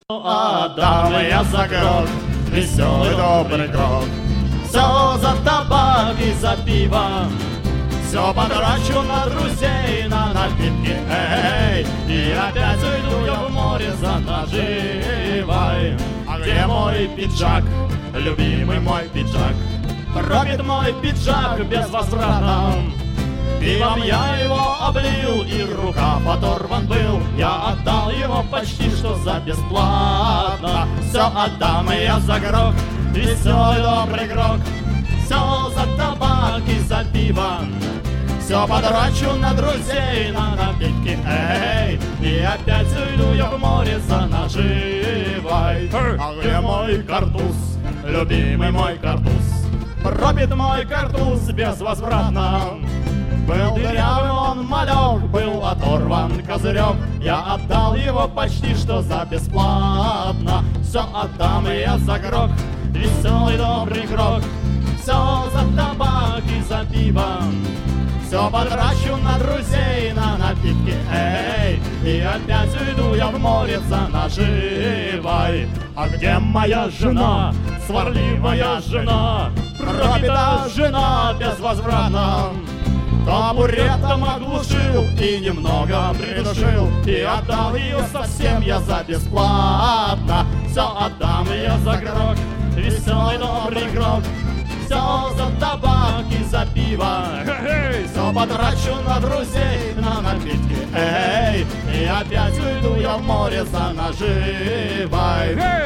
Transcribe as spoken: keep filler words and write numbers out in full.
Отдам я за гроб, веселый добрый гроб. Все за табак и за пиво, все потрачу на друзей, на напитки, эй, и опять уйду я в море за наживой. А где мой пиджак, любимый мой пиджак? Пропит мой пиджак безвозвратно. Пивом я его облил, и рукав оторван был. Я отдал его почти что за бесплатно. Все отдам я за гроб, веселый добрый гроб. Все за табак и за пиво, все потрачу на друзей, на напитки, эй, и опять уйду я в море за наживой. А где мой картуз, любимый мой картуз? Пропит мой картуз безвозвратно. Был дырявым он малек, был оторван козырек. Я отдал его почти что за бесплатно. Все отдам я за грок, веселый добрый грок. Все за табак и за пиво, все потрачу на друзей, на напитки, эй, и опять уйду я в море за наживой. А где моя жена, сварливая жена, пропита жена безвозвратно? Табуретом оглушил и немного придушил, и отдал ее совсем я за бесплатно. Все отдам я за грок, веселый добрый грок. Все за табак и за пиво, все потрачу на друзей, на напитки, эй, и опять уйду я в море за наживой.